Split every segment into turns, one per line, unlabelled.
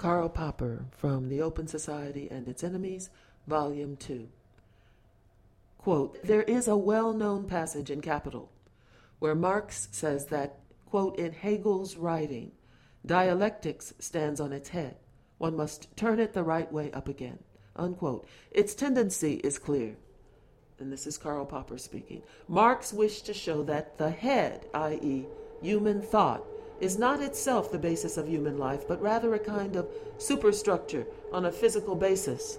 Karl Popper from The Open Society and Its Enemies, Volume 2. Quote, there is a well-known passage in Capital where Marx says that, quote, in Hegel's writing, dialectics stands on its head. One must turn it the right way up again, unquote. Its tendency is clear. And this is Karl Popper speaking. Marx wished to show that the head, i.e., human thought, is not itself the basis of human life, but rather a kind of superstructure on a physical basis.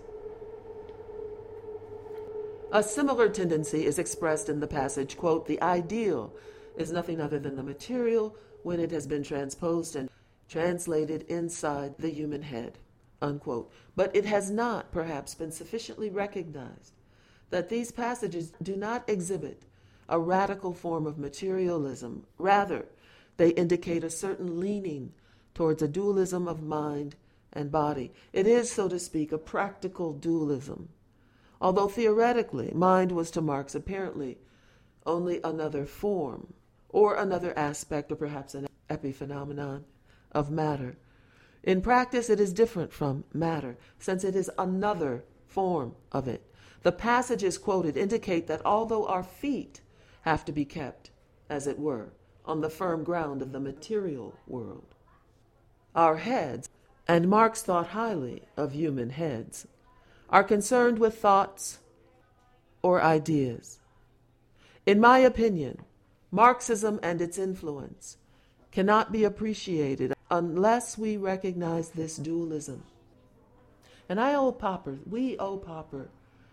A similar tendency is expressed in the passage, quote, the ideal is nothing other than the material when it has been transposed and translated inside the human head, unquote. But it has not, perhaps, been sufficiently recognized that these passages do not exhibit a radical form of materialism. Rather, they indicate a certain leaning towards a dualism of mind and body. It is, so to speak, a practical dualism. Although theoretically, mind was to Marx apparently only another form or another aspect or perhaps an epiphenomenon of matter. In practice, it is different from matter, since it is another form of it. The passages quoted indicate that although our feet have to be kept, as it were, on the firm ground of the material world, our heads, and Marx thought highly of human heads, are concerned with thoughts or ideas. In my opinion, Marxism and its influence cannot be appreciated unless we recognize this dualism. And we owe Popper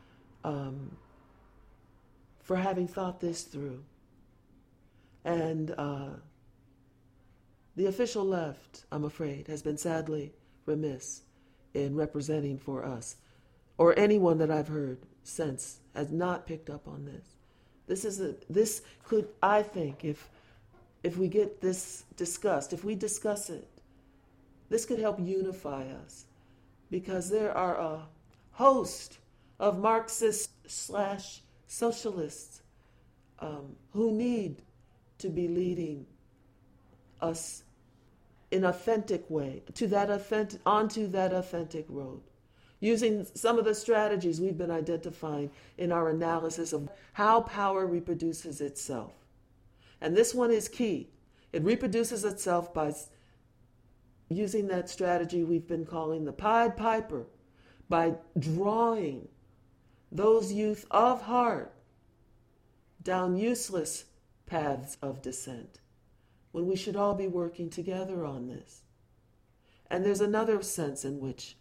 for having thought this through. And the official left, I'm afraid, has been sadly remiss in representing for us, or anyone that I've heard since has not picked up on this. This could, I think, if we get this discussed, if we discuss it, this could help unify us, because there are a host of Marxists/socialists who need to be leading us in authentic way onto that authentic road, using some of the strategies we've been identifying in our analysis of how power reproduces itself. And this one is key. It reproduces itself by using that strategy we've been calling the Pied Piper, by drawing those youth of heart down useless paths of descent, when we should all be working together on this. And there's another sense in which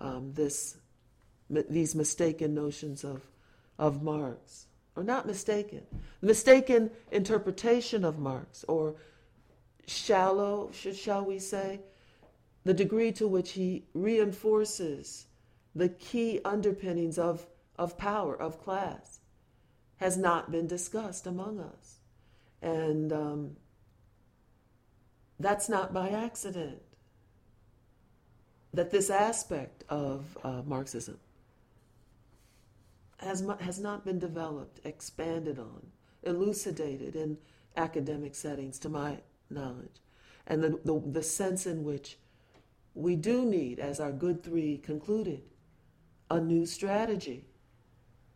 these mistaken notions of Marx, or not mistaken interpretation of Marx, or shallow, shall we say, the degree to which he reinforces the key underpinnings of power, of class, has not been discussed among us. And that's not by accident that this aspect of Marxism has not been developed, expanded on, elucidated in academic settings, to my knowledge. And the sense in which we do need, as our Good Three concluded, a new strategy